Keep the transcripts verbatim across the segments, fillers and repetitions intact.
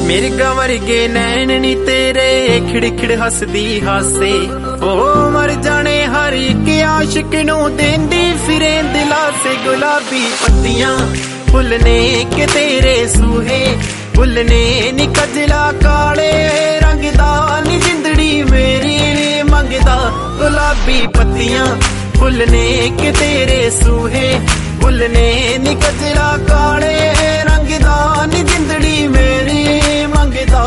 मिर्गा वर्गे नैन नी तेरे खिड़खिड़ हसदी हासे ओ मर जाने हर एक आशिक नू देंदी फिरे दिलासे। गुलाबी पत्तियां फुलने के तेरे सूहे फुलने नी कजला काले रंग दा नी जिंदड़ी मेरी मंगदा। गुलाबी पत्तियां फुलने के तेरे सूहे फुलने नी कजला काले रंग दा नी जिंदड़ी मेरी मंगदा।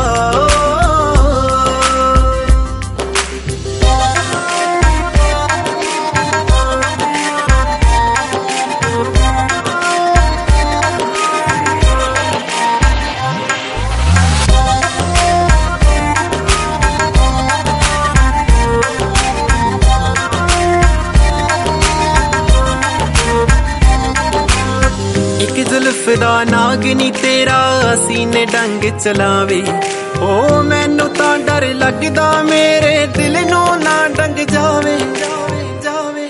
जुल्फ दा नाग नी तेरा सीने डंग चलावे ओ मैनू तां डर लगदा मेरे दिल नू ना डंग जावे जावे।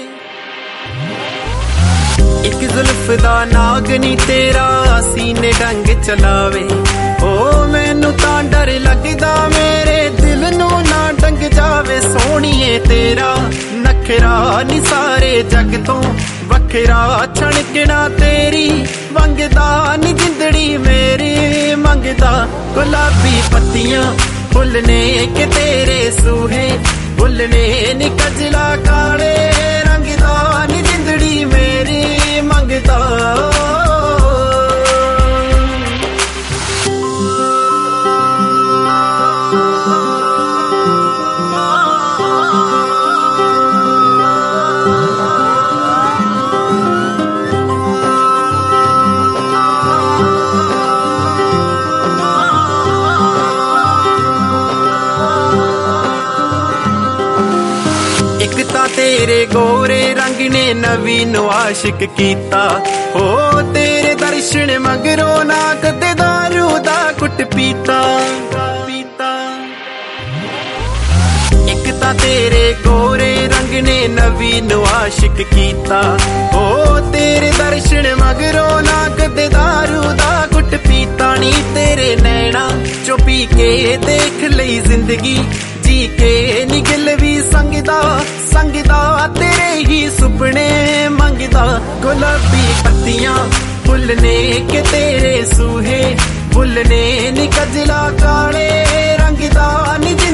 एक जुल्फ दा नाग नी तेरा सीने डंग चलावे ओ मैनू तां डर लगदा मेरे दिल नू ना डंग जावे। सोहणीए तेरा नखरा नी सारे जग तो वखरा छणकना तेरी मंगदा नी जिंदड़ी मेरी मंगदा। गुलाबी पत्तियां फुलने के तेरे सूहे फुलने नी कजला काले रंग दा नी जिंदड़ी मेरी मंगदा। तेरे गोरे रंग ने नवी नु आशिक कीता हो तेरे दर्शन मगरो ना कदे दारू दा कुट पीता पीता। एक ता तेरे गोरे रंग ने नवी नु आशिक कीता हो तेरे दर्शन मगरो ना कदे दारू दा कुट पीता। नी तेरे नैना चो पी के देख लई जिंदगी जी के निगल भी संगदा संगदा तेरे ही सुपने मंगदा। गुलाबी पत्तियां फुलने के तेरे सूहे फुलने नी कजला काले रंग दा नी